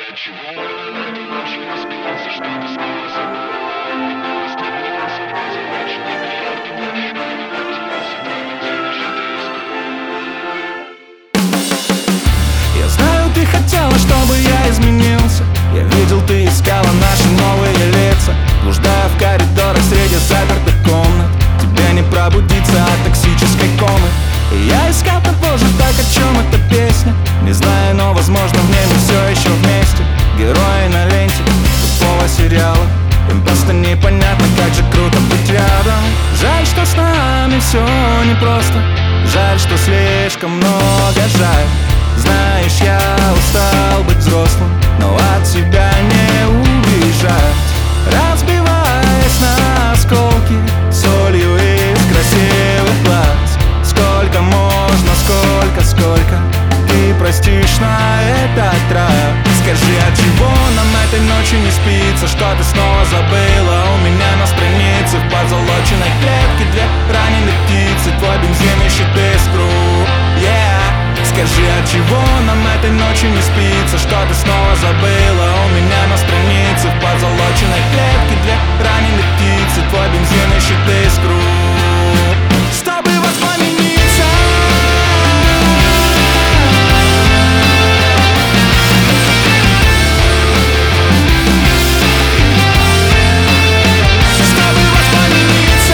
от чего этой ночью не спится, что ты снова забыла? С тобой захваченный клетки ночью, я знаю, ты хотела, чтобы я изменился. Я видел, ты искала наши новые лица, блуждая в коридорах среди запертых комнат. Тебе не пробудиться от токсической комы. И я искал попозже, так о чем эта песня. Не знаю, но возможно в ней мы все еще вместе. Герои на ленте тупого сериала. Им просто непонятно, как же круто быть рядом. Жаль, что с нами все непросто. Жаль, что слишком много жаль. Знаешь, я устал быть взрослым, но от тебя не убежать. Разбиваясь на осколки солью из красивых глаз. Сколько можно, сколько ты простишь на этот раз? Скажи, от чего нам этой ночью не спится? Что ты снова забыла? У меня на странице в позолоченной клетке две раненых птицы. Твой бензин ищет искру, yeah. Скажи, от чего нам этой ночью не спится? Что ты снова забыла? У меня на странице в позолоченной клетке две раненых птицы. Твой бензин ищет искру, чтобы воспламениться. Чтобы воспламениться.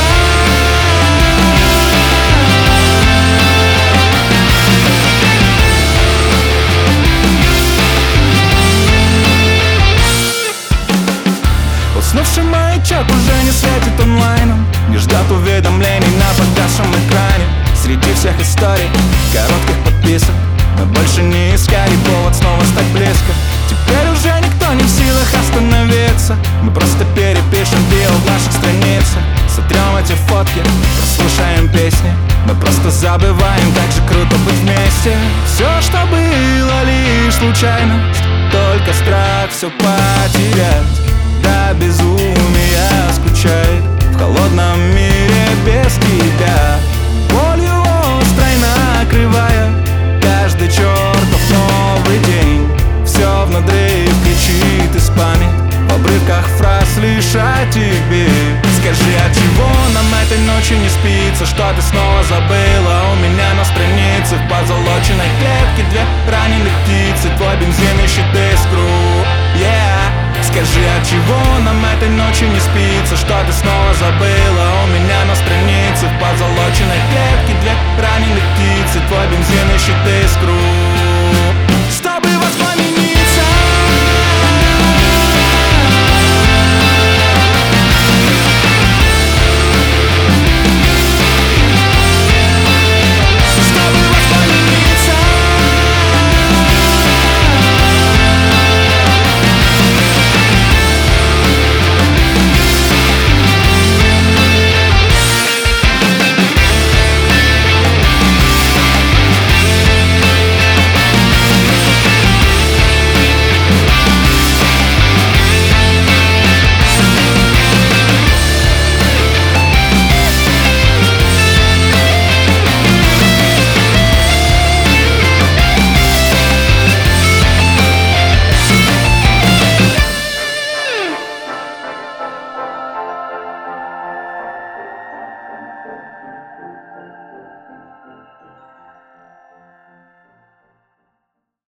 Уснувший маячок уже не светит онлайном, не ждет уведомлений на погасшем экране. Среди всех историй, коротких подписок, мы больше не искали повод снова стать близко. Теперь уже никто не в силах остановиться. Мы просто перепишем био в наших страницах. Сотрем эти фотки, прослушаем песни. Мы просто забываем, как же круто быть вместе. Все, что было, лишь случайность. Только страх все потерять. До безумия скучает в холодном мире без тебя. Болью острой накрывая каждый чертов новый день. Все внутри кричит из памяти в обрывках фраз лишь о тебе. Скажи, от чего нам этой ночью не спится? Что ты снова забыла? У меня на странице в позолоченной клетке две раненых птицы. Твой бензин ищет искру, yeah. Скажи, от чего нам этой ночью не спится? Что ты снова забыла? У меня на странице в позолоченной клетке две раненых птицы. Твой бензин ищет искру, чтобы воспламениться.